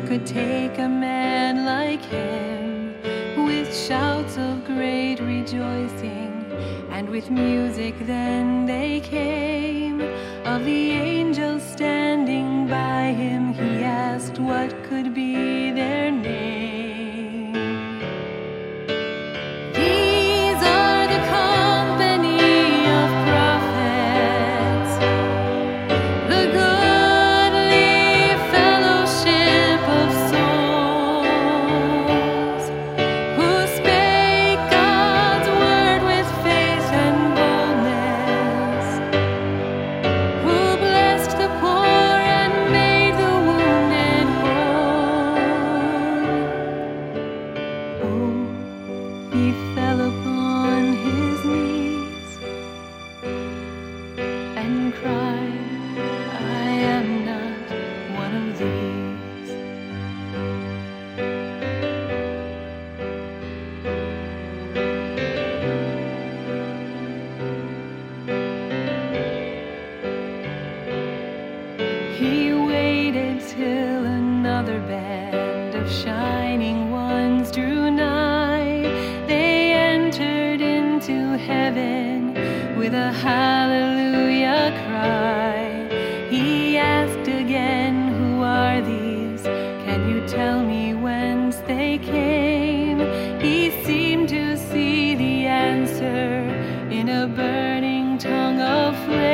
could take a man like him, with shouts of great rejoicing, and with music then they came. Of the angels standing by him, he asked what could be their name. These are the company of prophets, the goodly fellowship of souls, who spake God's word with faith and boldness, who blessed the poor and made the wounded whole. Oh, he fell upon his knees and cried, I am not one of these. He waited till another band of shining ones drew nigh. They entered into heaven with a hallelujah cry. He asked again, who are these? Can you tell me whence they came? He seemed to see the answer in a burning tongue of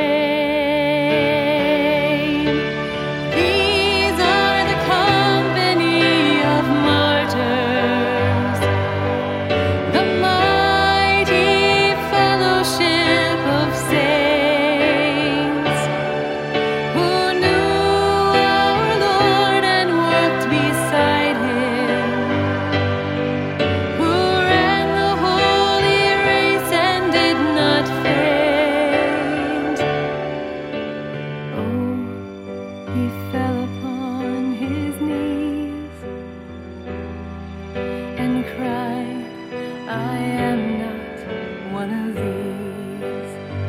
flame. These are the company of martyrs, the mighty fellowship of saints, who knew our Lord and walked beside him, who ran the holy race and did not faint. Oh, he fell upon his knees and cried, I am not one of these.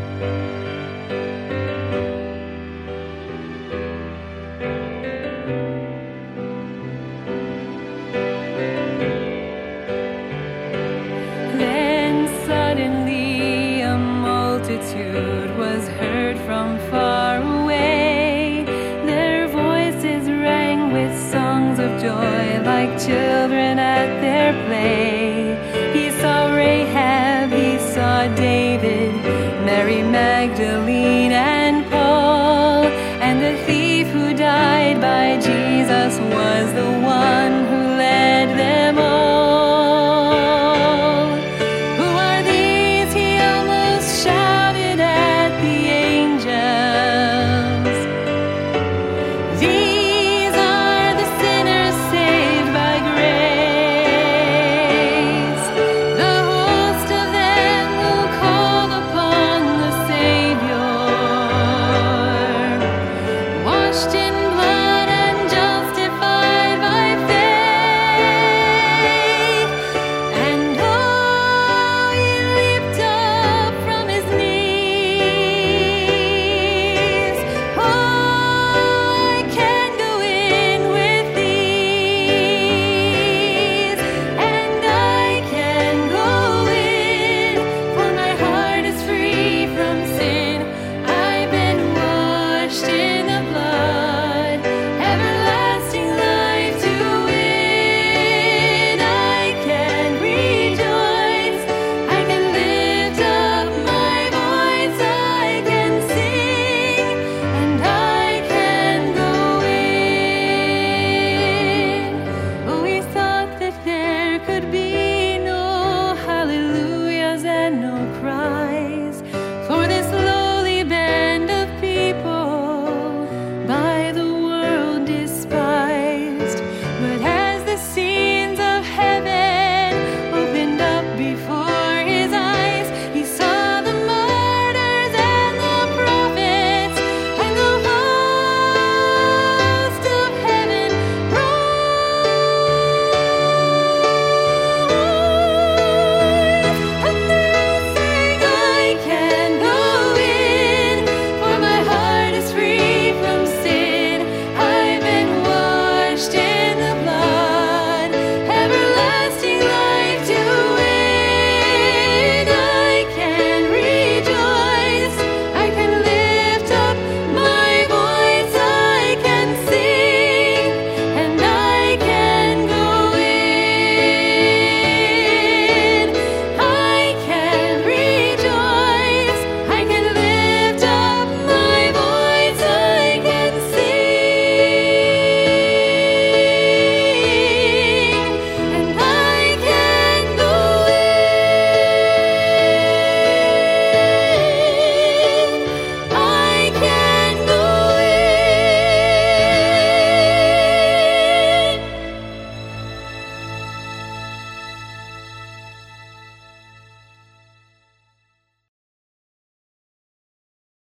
Then suddenly a multitude was heard from far away. Their voices rang with songs of joy like children at their play.